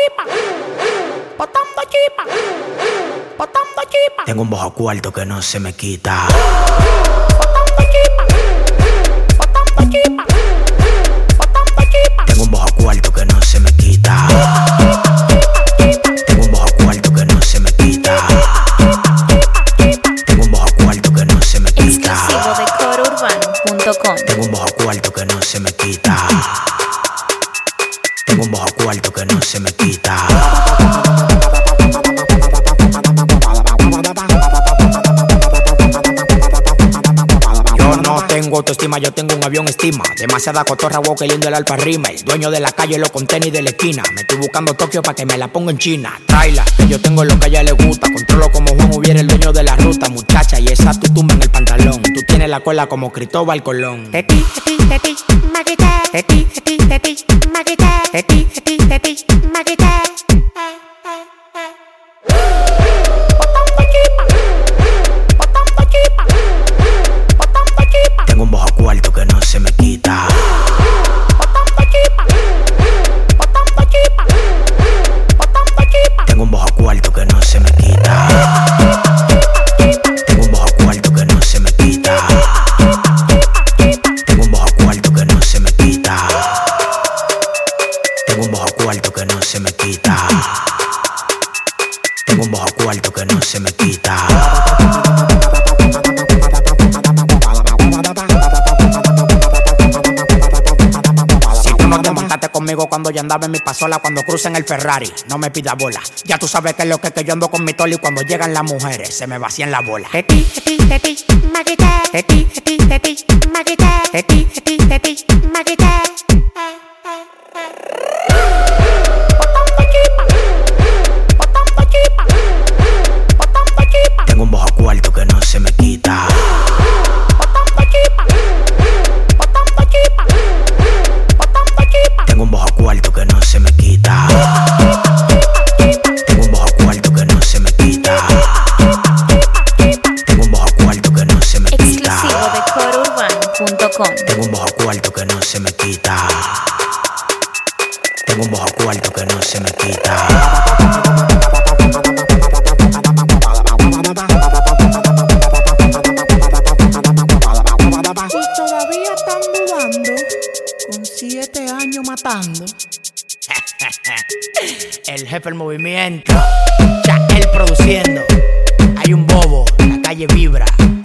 chipa, botando chipa, botando chipa. Tengo un bajo cuarto que no se me quita. Botando chipa, botando chipa, botando chipa. Tengo un bajo cuarto que no se me quita. Tengo un bajo cuarto que no se me quita. Tengo un bajo cuarto que no se me quita. Exclusivo de corourbano.com. Tengo un bajo cuarto que no se me quita. Tengo un bajo cuarto que no se me quita. Yo no tengo autoestima, yo tengo un avión estima. Demasiada cotorra, wow, que lindo el alpa rima. El dueño de la calle, los contenis de la esquina. Me estoy buscando Tokio pa' que me la ponga en China. Traila, que yo tengo lo que a ella le gusta. Controlo como Juan hubiera el dueño de la ruta. Muchacha, y esa tu tumba en el pantalón. Tú tienes la cola como Cristóbal Colón. Teti, maquita, teti, maquita, teti, maquita. Botando chipa, botando chipa, botando chipa. Tengo un bajo cuarto que no se me quita. Botando chipa, botando chipa, botando chipa. Tengo un bajo cuarto que no se me quita. Tengo un bajo cuarto que no se me quita. Tengo un bajo cuarto que no se me quita. Tengo un bajo cuarto que no se me quita. Tengo un bajo cuarto que no se me quita. Si tú no te montaste conmigo cuando yo andaba en mi pasola, cuando crucen el Ferrari, no me pidas bola. Ya tú sabes que es lo que yo ando con mi toli. Y cuando llegan las mujeres, se me vacían la bola. Teti, maquita, teti, maquita, teti, maquita. Botando chipa, botando chipa, botando chipa. Tengo un bajo cuarto que no se me quita. Botando chipa, botando chipa, botando chipa. Tengo un bajo cuarto que no se me quita. Tengo un bajo cuarto que no se me quita. Tengo un bajo cuarto que no se me quita. Exclusivo de corourbano.com. Tengo un bajo cuarto que no se me quita. Tengo un bajo cuarto que no se me quita. Y todavía están dudando, con 7 años matando. El jefe del movimiento, ya él produciendo. Hay un bobo, la calle vibra.